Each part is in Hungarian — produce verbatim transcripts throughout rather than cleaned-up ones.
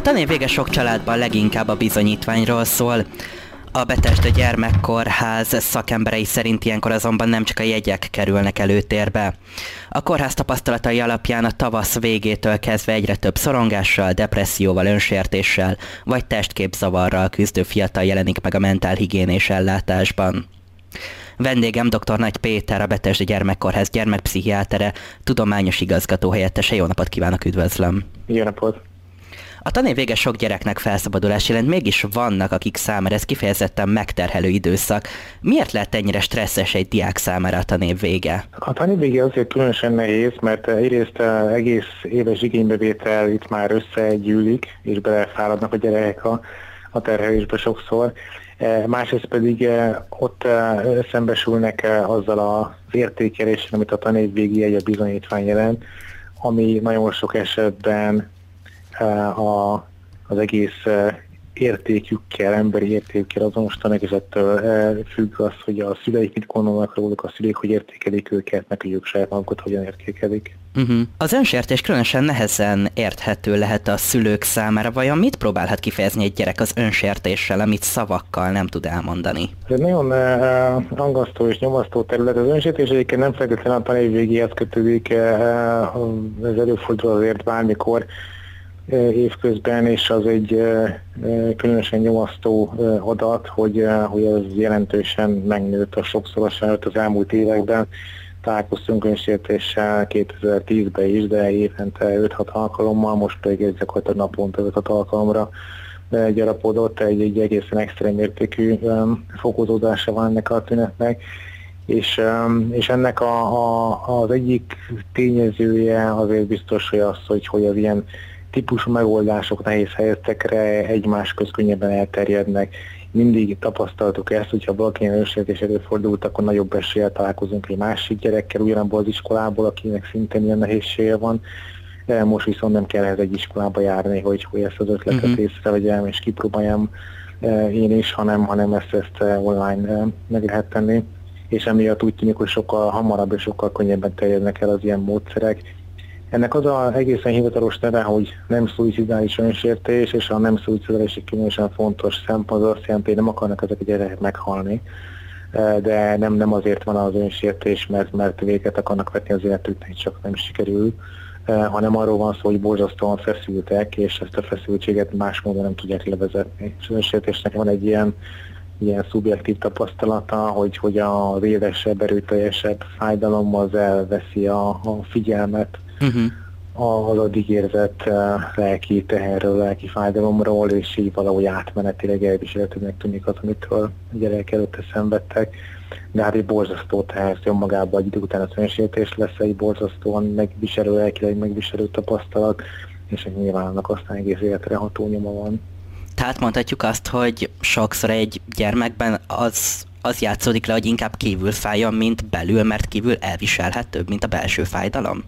tanév vége sok családban leginkább a bizonyítványról szól. A Betesda Gyermekkórház szakemberei szerint ilyenkor azonban nem csak a jegyek kerülnek előtérbe. A kórház tapasztalatai alapján a tavasz végétől kezdve egyre több szorongással, depresszióval, önsértéssel vagy testképzavarral küzdő fiatal jelenik meg a mentálhigiénés ellátásban. Vendégem dr. Nagy Péter, a Betesda Gyermekkórház gyermekpszichiátere, tudományos igazgató helyettese. Jó napot kívánok, üdvözlöm! Jó napot! A tanév vége sok gyereknek felszabadulás jelent, mégis vannak, akik számára ez kifejezetten megterhelő időszak. Miért lehet ennyire stresszes egy diák számára a tanév vége? A tanév vége azért különösen nehéz, mert egyrészt egész éves igénybevétel itt már összegyűlik, és belefáradnak a gyerekek a, a terhelésbe sokszor. Másrészt pedig ott szembesülnek azzal az értékeléssel, amit a tanév végi egy a bizonyítvány jelent, ami nagyon sok esetben A, az egész értékükkel, emberi értékükkel azonos tanékezettől függ az, hogy a szüleik mit gondolnak róluk, a szüleik hogy értékelik őket, meg hogy ők saját magukat hogyan értékelik. Uh-huh. Az önsértés különösen nehezen érthető lehet a szülők számára. Vajon mit próbálhat kifejezni egy gyerek az önsértéssel, amit szavakkal nem tud elmondani? Ez egy nagyon uh, rangasztó és nyomasztó terület. Az önsértés egyébként nem feltétlenül a tanév végéhez kötődik, uh, ez előfordul azért bármikor évközben, és az egy különösen nyomasztó adat, hogy, hogy ez jelentősen megnőtt a sokszorosan az elmúlt években. Találkoztunk önsértéssel kétezer-tízben is, de évente öt-hat alkalommal, most pedig ez gyakorlatilag naponta öt-hat alkalomra gyarapodott, egy, egy egészen extrém értékű fokozódása van ennek a tünetnek. És, és ennek a, a, az egyik tényezője azért biztos, hogy az, hogy, hogy az ilyen típusú megoldások nehéz helyzetekre egymás köz könnyebben elterjednek. Mindig tapasztaltuk ezt, hogyha valakinek önsértés előfordult, akkor nagyobb eséllyel találkozunk egy másik gyerekkel ugyanabból az iskolából, akinek szintén ilyen nehézsége van. Most viszont nem kell ehhez egy iskolába járni, hogy, hogy ezt az ötletet uh-huh. észrevegyem és kipróbáljam én is, hanem, hanem ezt, ezt online meg lehet tenni. És emiatt úgy tűnik, hogy sokkal hamarabb és sokkal könnyebben terjednek el az ilyen módszerek. Ennek az az egészen hivatalos neve, hogy nem szuicidális önsértés, és a nem szuicidális egy különösen fontos szempont, az azt jelenti, hogy nem akarnak ezek a gyerekek meghalni, de nem, nem azért van az önsértés, mert, mert véget akarnak vetni az életüknek, csak nem sikerül, hanem arról van szó, hogy borzasztóan feszültek, és ezt a feszültséget más módon nem tudják levezetni. És az önsértésnek van egy ilyen, ilyen szubjektív tapasztalata, hogy, hogy a édesebb, erőteljesebb fájdalom az elveszi a, a figyelmet, Uh-huh. az addig érzett uh, lelki teherről, lelki fájdalomról, és így valahogy átmenetileg elviselhetőnek tűnik az, amitől a gyerek előtte szenvedtek. De hát egy borzasztó teher önmagában, egy idő után az önsértés lesz egy borzasztóan megviselő, lelkileg megviselő tapasztalat, és nyilván annak aztán egész életre ható nyoma van. Tehát mondhatjuk azt, hogy sokszor egy gyermekben az, az játszódik le, hogy inkább kívül fájjon, mint belül, mert kívül elviselhetőbb, mint a belső fájdalom?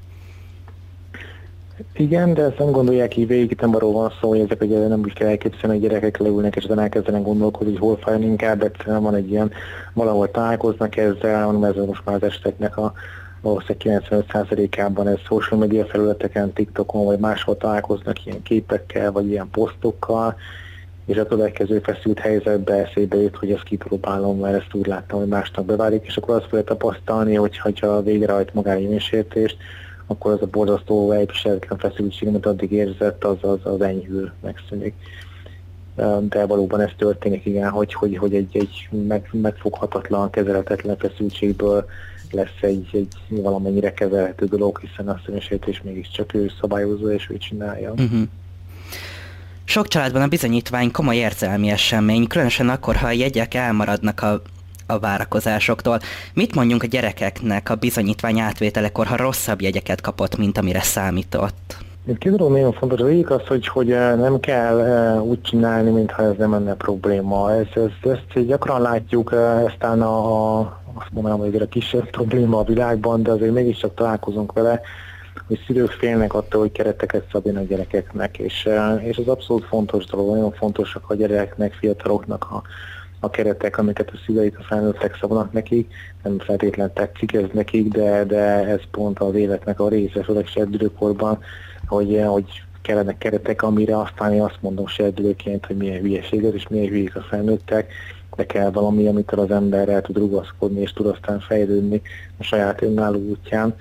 Igen, de ezt nem gondolják így végig, itt nem arról van szó, hogy ezek ugye nem úgy kell elképzelni, hogy gyerekek leülnek, és utána elkezdenek gondolkodni, hogy hol fájjon inkább, egyszerűen van egy ilyen, valahol találkoznak ezzel, hanem ez most már az eseteknek a valószínűleg kilencvenöt százalékában ez social media felületeken, TikTokon, vagy máshol találkoznak ilyen képekkel, vagy ilyen posztokkal, és a következő feszült helyzetbe eszébe jut, hogy ezt kipróbálom, mert ezt úgy láttam, hogy másnak beválik, és akkor azt fogja tapasztalni, hogy ha végrehajt magára önsértést, akkor az a borzasztó elviselhetetlen feszültség, amit addig érzett, az, az, az enyhül, megszűnik. De valóban ez történik, igen, hogy, hogy, hogy egy, egy meg, megfoghatatlan, kezelhetetlen feszültségből lesz egy, egy valamennyire kezelhető dolog, hiszen azt a önsértés mégiscsak ő szabályozza és ő csinálja. Uh-huh. Sok családban a bizonyítvány komoly érzelmi esemény, különösen akkor, ha a jegyek elmaradnak a a várakozásoktól. Mit mondjunk a gyerekeknek a bizonyítvány átvételekor, ha rosszabb jegyeket kapott, mint amire számított? Két dolog nagyon fontos. Az egyik az, hogy, hogy nem kell úgy csinálni, mintha ez nem lenne probléma. Ezt, ezt, ezt gyakran látjuk, aztán a, azt mondanám, hogy a kisebb probléma a világban, de azért mégiscsak találkozunk vele, hogy szülők félnek attól, hogy kereteket szabjanak a gyerekeknek, és, és ez abszolút fontos dolog, nagyon fontosak a gyerekeknek, fiataloknak a a keretek, amiket a szüleik, a felnőttek szabnak nekik, nem feltétlenül tetszik ez nekik, de, de ez pont az életnek a része, főleg serdülőkorban, hogy, hogy kellenek keretek, amire aztán én azt mondom serdülőként, hogy milyen hülyeség ez, és milyen hülyék a felnőttek, de kell valami, amitől az emberrel tud rugaszkodni, és tud aztán fejlődni a saját önálló útján.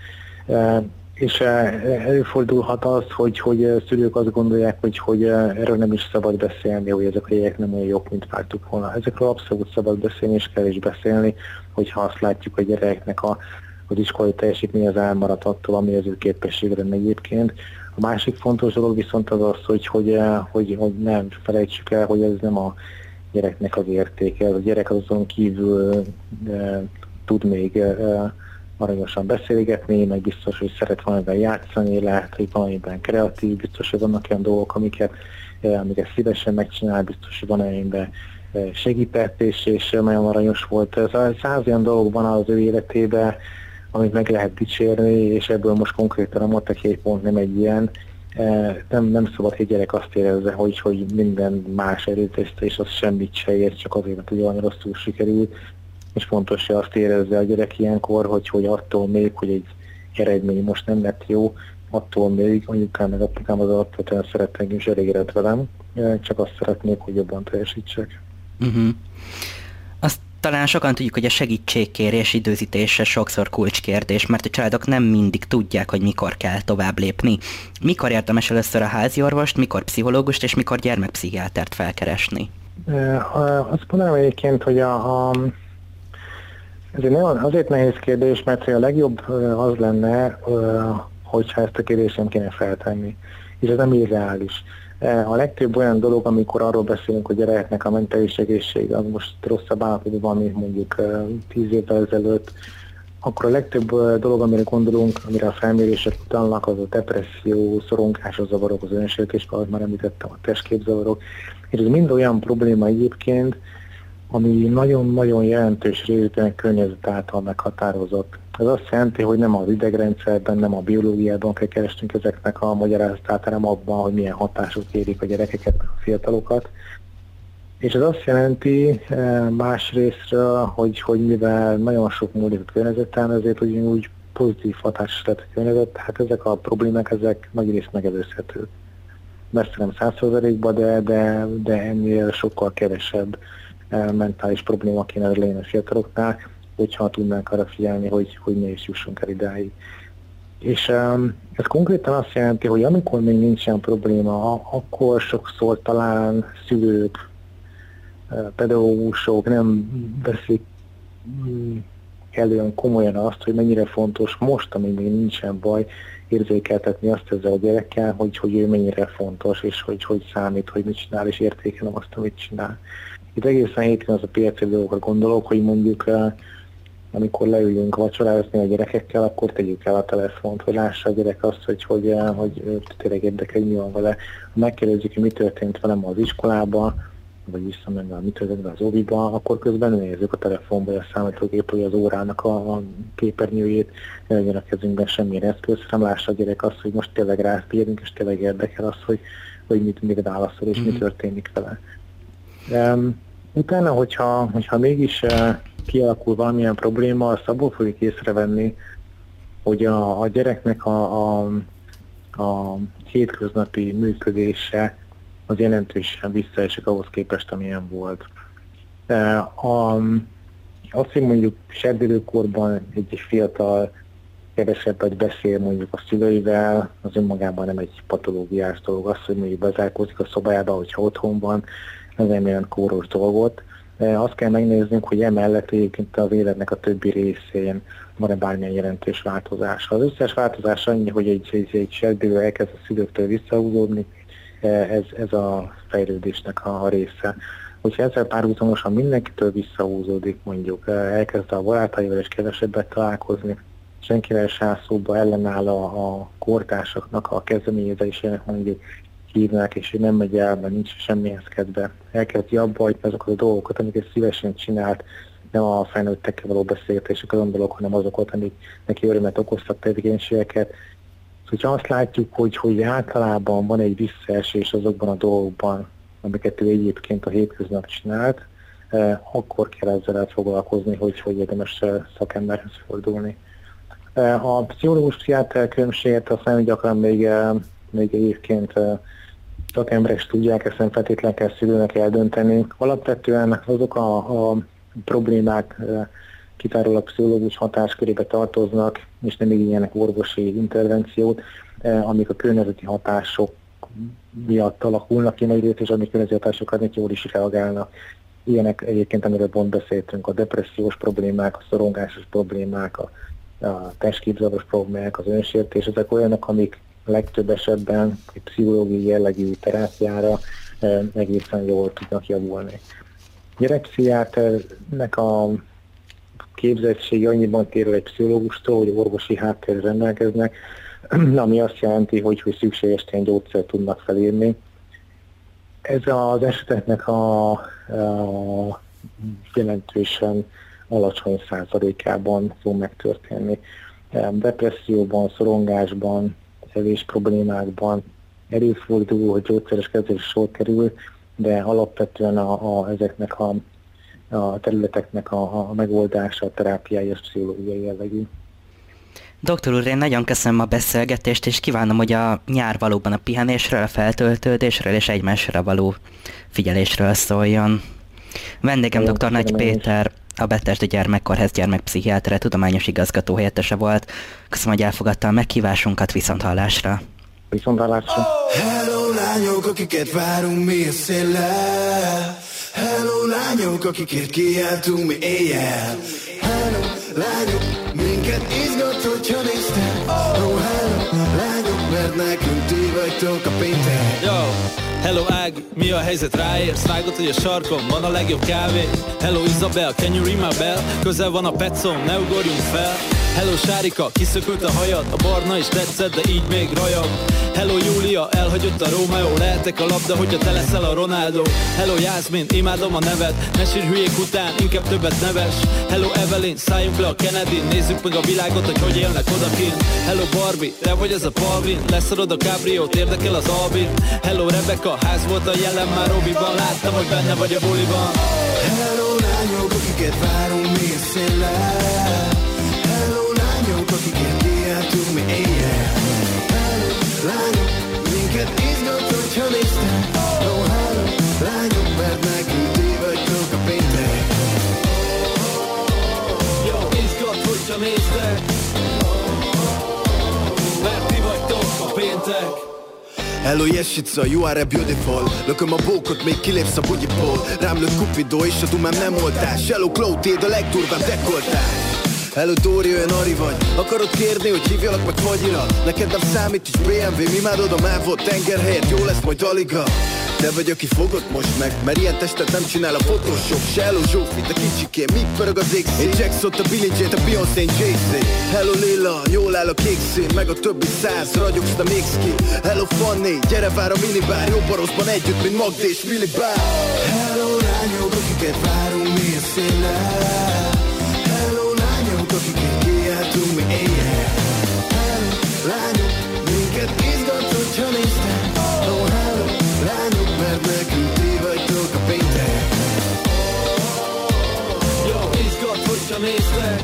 És előfordulhat az, hogy, hogy szülők azt gondolják, hogy, hogy erről nem is szabad beszélni, hogy ezek a jegyek nem olyan jók, mint vártuk volna. Ezekről abszolút szabad beszélni, és kell is beszélni, hogyha azt látjuk, hogy a gyereknek a, az iskolai teljesítmény az elmaradt attól, ami az ő képessége lenne egyébként. A másik fontos dolog viszont az az, hogy, hogy, hogy, hogy nem felejtsük el, hogy ez nem a gyereknek az értéke. A gyerek azon kívül e, tud még e, aranyosan beszélgetni, meg biztos, hogy szeret valamiben játszani, lehet, hogy valamiben kreatív, biztos, hogy vannak olyan dolgok, amiket, e, amiket szívesen megcsinál, biztos, hogy van olyanben e, segített, és, és nagyon aranyos volt. Ez a száz olyan dolog van az ő életében, amit meg lehet dicsérni, és ebből most konkrétan a matek egy pont nem egy ilyen. Nem, nem szabad, hogy a gyerek azt érezze, hogy, hogy minden más erőteszte, és az semmit se ér, csak azért, hogy olyan rosszul sikerült. És fontos, hogy azt érezze a gyerek ilyenkor, hogy, hogy attól még, hogy egy eredmény most nem lett jó, attól még anyukám meg apukám az alapvetően szeretnek, és elégedett velem, csak azt szeretnék, hogy jobban teljesítsek. Uh-huh. Azt talán sokan tudjuk, hogy a segítségkérés időzítése sokszor kulcskérdés, mert a családok nem mindig tudják, hogy mikor kell tovább lépni. Mikor érdemes először a háziorvost, mikor pszichológust és mikor gyermekpszichiátert felkeresni? Azt mondanám egyébként, hogy a, a, ez egy nagyon, azért nehéz kérdés, mert a legjobb az lenne, hogyha ezt a kérdést nem kéne feltenni. És ez nem irreális. A legtöbb olyan dolog, amikor arról beszélünk, hogy gyereknek a mentális egészség az most rosszabb állapotban van, mint mondjuk tíz évvel ezelőtt, akkor a legtöbb dolog, amire gondolunk, amire a felmérések utalnak, az a depresszió, szorongásos zavarok, az önsértés, ahogy már említettem, a testképzavarok. És ez mind olyan probléma egyébként, ami nagyon-nagyon jelentős részben környezet által meghatározott. Ez azt jelenti, hogy nem az idegrendszerben, nem a biológiában kell keresnünk ezeknek a magyarázatát, hanem abban, hogy milyen hatások érik a gyerekeket, a fiatalokat. És ez azt jelenti másrésztről, hogy, hogy mivel nagyon sok múlik a környezeten, ezért ugyanúgy pozitív hatás lett a környezet, tehát ezek a problémák, ezek nagyrészt megelőzhetők. Messze nem száz százalékban, de, de, de ennél sokkal kevesebb mentális probléma kéne legyen a fiataloknál, hogyha tudnánk arra figyelni, hogy, hogy ne is jussunk el idáig. És um, ez konkrétan azt jelenti, hogy amikor még nincsen probléma, akkor sokszor talán szülők, pedagógusok nem veszik elően komolyan azt, hogy mennyire fontos most, amíg még nincsen baj, érzékeltetni azt ezzel a gyerekkel, hogy, hogy ő mennyire fontos, és hogy, hogy számít, hogy mit csinál, és értékelem azt, amit csinál. Itt egészen hétfőn az a piaci dolgokra gondolok, hogy mondjuk amikor leüljünk vacsorázni a gyerekekkel, akkor tegyük el a telefont, hogy lássa a gyerek azt, hogy, hogy, hogy tényleg érdekel, hogy mi van vele. Ha megkérdezzük, hogy mi történt velem az iskolában, vagy visszamenve, mi történt az óviban, akkor közben nézzük a telefonba, vagy a számítógép, vagy az órának a, a képernyőjét, ne legyen a kezünkben semmilyen eszköz, hanem lássa a gyerek azt, hogy most tényleg ráfigyelünk, és tényleg érdekel az, hogy, hogy mit, mit válaszol, és mm-hmm. mi történik vele. Um, utána, hogyha, hogyha mégis uh, kialakul valamilyen probléma, azt abból fogjuk észrevenni, hogy a, a gyereknek a, a, a hétköznapi működése az jelentősen visszaesik ahhoz képest, amilyen volt. Uh, a, azt, hogy mondjuk serdülőkorban egy fiatal kevesebbet beszél mondjuk a szüleivel, az önmagában nem egy patológiás dolog. Az, hogy mondjuk bezárkózik a szobájába, hogyha otthon van, ez nem olyan kóros dolgot. Azt kell megnéznünk, hogy emellett egyébként az életnek a többi részén van-e bármilyen jelentős változása. Az összes változás annyi, hogy egy, egy, egy serdülő elkezd a szülőktől visszahúzódni, ez, ez a fejlődésnek a, a része. Hogyha ezzel párhuzamosan mindenkitől visszahúzódik, mondjuk elkezd a barátaival és kevesebbet találkozni, senkivel se szóba ellenáll a, a kortársaknak a kezdeményezésének, mondjuk hívnák, és hogy nem megy el, mert nincs semmihez kedve. Elkezdi abba, hogy azokat a dolgokat, amiket szívesen csinált, nem a felnőttekkel való beszélgetések azon dolgok, hanem azokat, amik neki örömet okoztak tevékenységeket. Hogyha azt látjuk, hogy, hogy általában van egy visszaesés azokban a dolgokban, amiket ő egyébként a hétköznap csinált, eh, akkor kell ezzel elfoglalkozni, hogy, hogy érdemes szakemberhez fordulni. Eh, a pszichológus-pszichiáter különbséget azt nagyon gyakran még eh, még egyébként szakemberek is tudják, ezt nem feltétlenül kell szülőnek eldönteni. Alapvetően azok a, a problémák kizárólag pszichológus hatáskörébe tartoznak, és nem igényelnek orvosi intervenciót, amik a környezeti hatások miatt alakulnak ki nagyrészt, és amik környezeti hatásokat jól is reagálnak. Ilyenek egyébként, amiről pont beszéltünk, a depressziós problémák, a szorongásos problémák, a, a testképzavaros problémák, az önsértés, ezek olyanok, amik legtöbb esetben egy pszichológiai jellegű terápiára e, egészen jól tudnak javulni. Gyerekpszichiáternek a képzettsége annyiban tér egy pszichológustól, hogy orvosi háttérrel rendelkeznek, ami azt jelenti, hogy, hogy szükséges tény gyógyszert tudnak felírni. Ez az eseteknek a, a jelentősen alacsony százalékában fog megtörténni. Depresszióban, szorongásban, evés problémákban előfordul, hogy gyógyszeres kezelésre sor kerül, de alapvetően a, a, ezeknek a, a területeknek a, a megoldása, a terápiai és pszichológiai jellegű. Doktor úr, én nagyon köszönöm a beszélgetést, és kívánom, hogy a nyár valóban a pihenésről, a feltöltődésről és egymásra való figyelésről szóljon. Vendégem dr. Nagy Péter, a Betesda Gyermekkórház gyermekpszichiátere, tudományos igazgató helyettese volt. Köszönöm, hogy elfogadta a meghívásunkat, viszonthallásra. Viszonthallásra. Hello lányok, akiket várunk mi a széllel. Hello lányok, akikért kiáltunk mi éjjel. Hello lányok, minket izgat, hogyha néztek. Oh hello lányok, mert nekünk ti vagytok a péntek. Yo, hello Ági, mi a helyzet, ráérsz? Vágod, hogy a sarkon van a legjobb kávé. Hello Isabel, can you ring my bell? Közel van a petszom, ne ugorjunk fel. Hello Sárika, kiszökült a hajad, a barna is tetszett, de így még rajag. Hello Júlia, elhagyott a Rómeó, lehetek a labda, hogyha te leszel a Ronaldo. Hello Jászmin, imádom a neved, ne sírj hülyék után, inkább többet neves. Hello Evelyn, szálljunk le a Kennedy, nézzük meg a világot, hogy hogy élnek odakint. Hello Barbie, te vagy ez a Palvin, leszarod a Cabriót, érdekel az Albin. Hello Rebecca, ház volt a jelen már Robiban, láttam, hogy benne vagy a buliban. Hello lányok, akiket várunk mi a széllel. Hello lányok, akikért kiáltunk mi éjjel. Hello lányok, minket izgat, hogyha néztek. Oh hello lányok, mert nekünk ti vagytok a péntek. Jó, izgat, hogyha néztek, mert ti vagytok a péntek. Hello Jeshica, you are a beautiful. Lököm a bókot, még kilépsz a bugyiból. Rám lőtt Cupido és a dumám nem oltás. Hello Clotilde, a legdurvább dekoltás. Hello Dóri, olyan Ari vagy. Akarod kérni, hogy hívjalak meg fagyira? Neked nem számít, hogy bé em vé, imádod a mávot, tenger helyett, jó lesz majd Daliga. Te vagy, aki fogod most meg, mert ilyen testet nem csinál a Photoshop. Se Hello Zsófi, te kicsikén, míg pörög az égszín. Én Jackson-t, a Billie Jean-t, a Beyoncé, Jay-Z. Hello Lilla, jól áll a kék szín, meg a többi száz, ragyogsz, te mégsz ki. Hello Fanny, gyere vár a minibár, jobb a rosszban együtt, mint Magda és Willy Bár. Hello lányok, akiket várunk mi a széllel. Hello lányok, akikért kiáltunk mi éjjel. Hello lányok, minket izgat, hogyha néztek. Oh hello lányok, mert nekünk ti vagytok a péntek. Jó, izgat, hogyha néztek,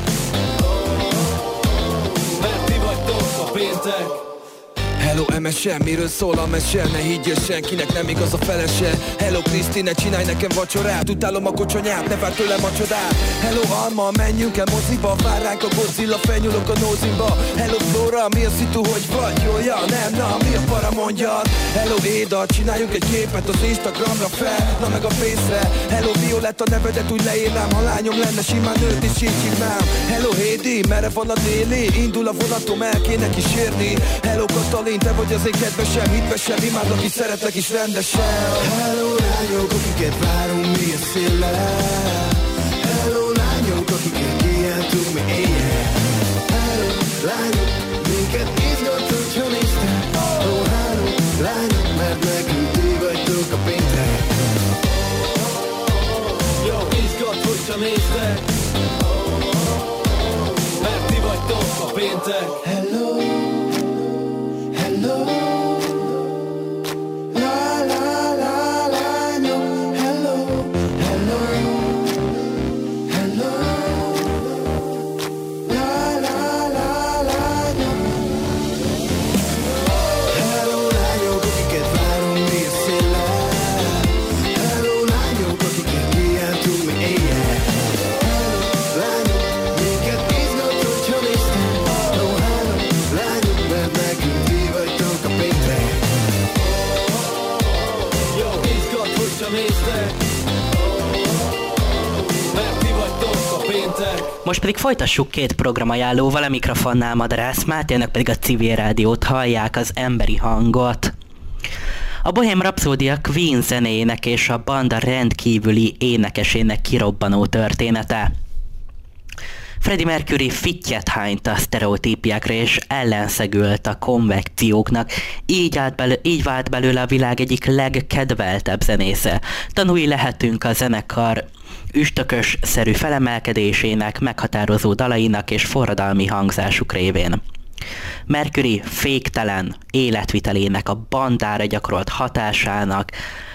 mert ti vagytok a péntek. Hello em es em, miről szól a mese? Ne higgyél senkinek, nem igaz a felese. Hello Krisztine, csinálj nekem vacsorát. Utálom a kocsonyát, ne vár tőlem a csodát. Hello Alma, menjünk el moziba. Vár ránk a Godzilla, felnyúlok a nózimba. Hello Flora, mi a szitu, hogy vagy? Jól, ja, nem, na, mi a para mondjad? Hello Éda, csináljunk egy képet az Instagramra fel, na meg a Face-re. Hello Violetta, nevedet úgy leírnám. Ha lányom lenne, simán nőt is így hívnám. Hello Hédi, merre van a déli? Indul a vonatom, el kéne kísérni. Hello Katalin, te vagy az én kedvesem, hitvesem, imádlak és szeretlek is rendesen. Hello lányok, akiket várunk mi a széllel. Hello lányok, akikért kiáltunk mi éjjel. Hello lányok, minket izgat, hogyha néztek. Oh hello lányok, mert nekünk ti vagytok a péntek. Jó, izgat, hogyha néztek, mert ti vagytok a péntek. Hello, hello, la la la lányok. Hello, hello, hello, la la la lányok. Hello Most pedig folytassuk két programajánlóval, a mikrofonnál Madarász Máténak pedig a civil rádiót hallják, az emberi hangot. A Bohém Rhapsody Queen zenéjének és a banda rendkívüli énekesének kirobbanó története. Freddie Mercury fittyet hányt a sztereotípiákra és ellenszegült a konvekcióknak, így, belő, így vált belőle a világ egyik legkedveltebb zenésze. Tanúi lehetünk a zenekar üstökös-szerű felemelkedésének, meghatározó dalainak és forradalmi hangzásuk révén. Mercury féktelen életvitelének, a bandára gyakorolt hatásának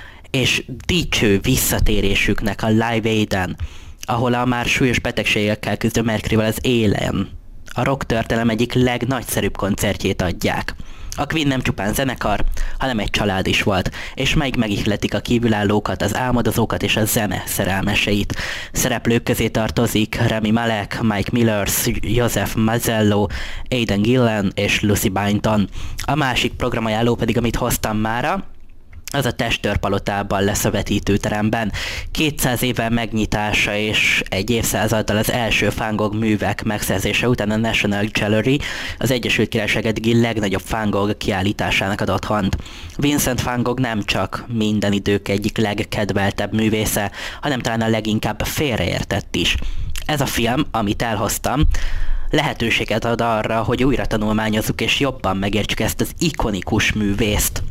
és dicső visszatérésüknek a Live Aiden, ahol a már súlyos betegségekkel küzdő Mercuryvel az élen a rock történelem egyik legnagyszerűbb koncertjét adják. A Queen nem csupán zenekar, hanem egy család is volt, és meg megihletik a kívülállókat, az álmodozókat és a zene szerelmeseit. Szereplők közé tartozik Rami Malek, Mike Millers, Joseph Mazzello, Aidan Gillen és Lucy Byington. A másik programajánló pedig, amit hoztam mára, az a Testőr palotában lesz a vetítőteremben. kétszáz évvel megnyitása és egy évszázaddal az első Van Gogh művek megszerzése után a National Gallery az Egyesült Királyság eddigi legnagyobb Van Gogh kiállításának ad otthont. Vincent Van Gogh nem csak minden idők egyik legkedveltebb művésze, hanem talán a leginkább félreértett is. Ez a film, amit elhoztam, lehetőséget ad arra, hogy újra tanulmányozzuk és jobban megértsük ezt az ikonikus művészt.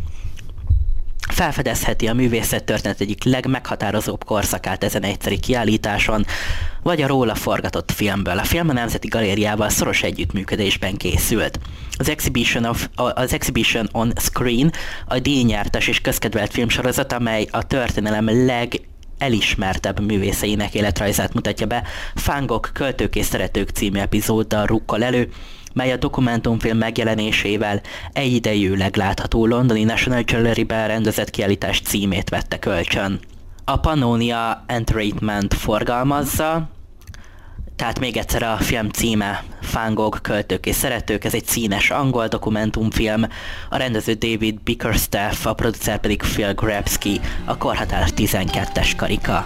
Felfedezheti a művészet történet egyik legmeghatározóbb korszakát ezen egyszeri kiállításon, vagy a róla forgatott filmből. A film a Nemzeti Galériával szoros együttműködésben készült. Az Exhibition, of, az Exhibition on Screen a díjnyertes és közkedvelt filmsorozat, amely a történelem leg elismertebb művészeinek életrajzát mutatja be. Van Gogh Költők és Szeretők című epizóddal rukkol elő, mely a dokumentumfilm megjelenésével egyidejűleg látható londoni National Gallery-ben rendezett kiállítás címét vette kölcsön. A Pannonia Entertainment forgalmazza, tehát még egyszer a film címe Van Gogh Költők és Szeretők, ez egy színes angol dokumentumfilm, a rendező David Bickerstaff, a producer pedig Phil Grabsky, a korhatár tizenkettes karika.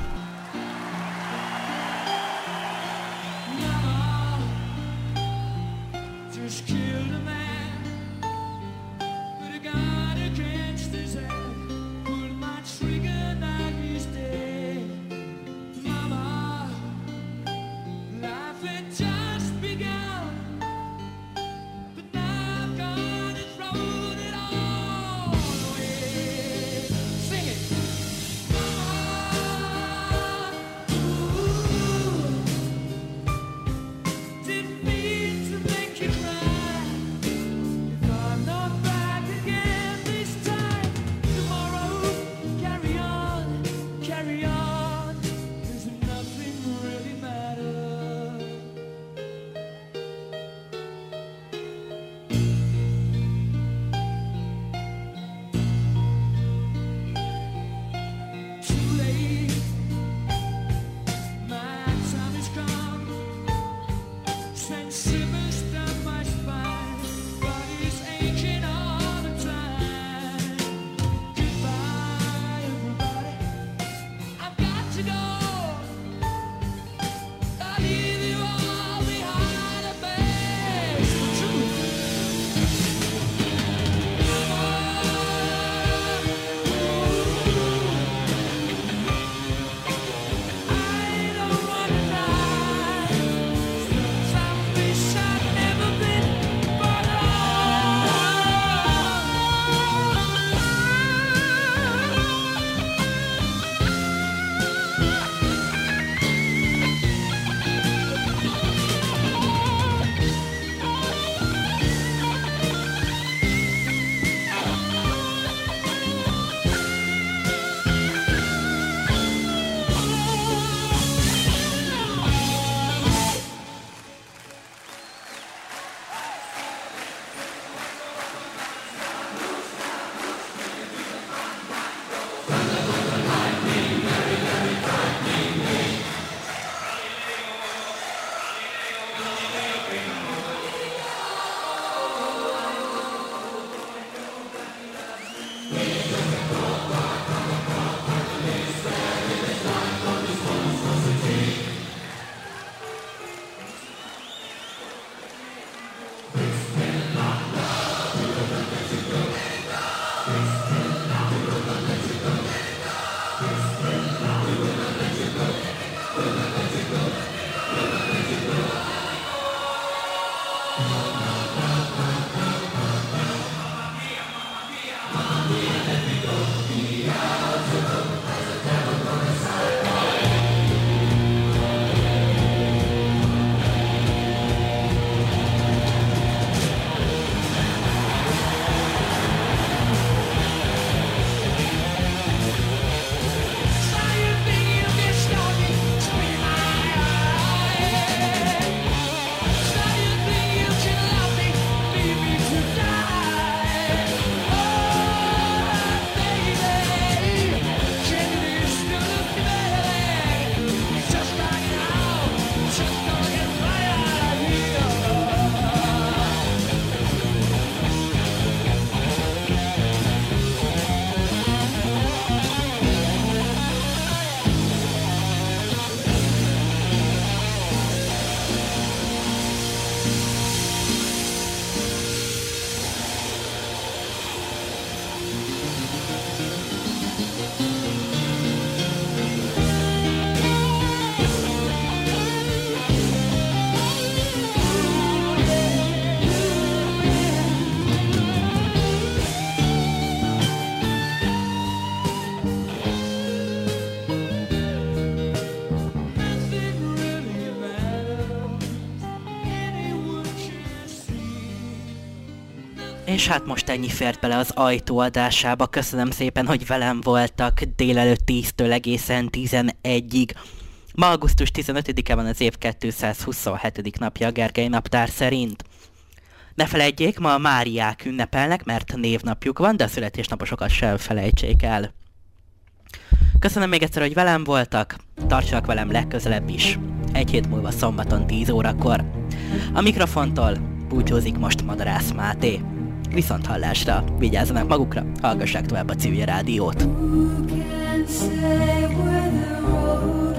És hát most ennyi fért bele az ajtóadásába. Köszönöm szépen, hogy velem voltak délelőtt tíztől egészen tizenegyig. Ma augusztus tizenötödike van, az év kétszázhuszonhetedik napja a Gergely naptár szerint. Ne felejtjék, ma a Máriák ünnepelnek, mert névnapjuk van, de a születésnaposokat sem felejtsék el. Köszönöm még egyszer, hogy velem voltak, tartsanak velem legközelebb is. Egy hét múlva szombaton tíz órakor. A mikrofontól búcsúzik most Madarász Máté. Viszont hallásra, vigyázzanak magukra, hallgassák tovább a Civil Rádiót.